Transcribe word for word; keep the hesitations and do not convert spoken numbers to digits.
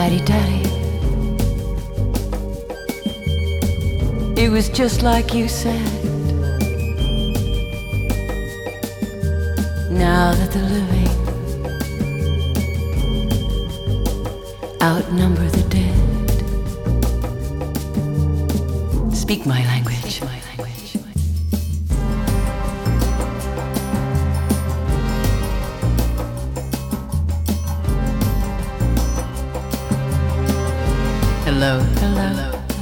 daddy, daddy. It was just like you said. Now that the living outnumber the dead. Speak my language. My language. Hello, hello, hello.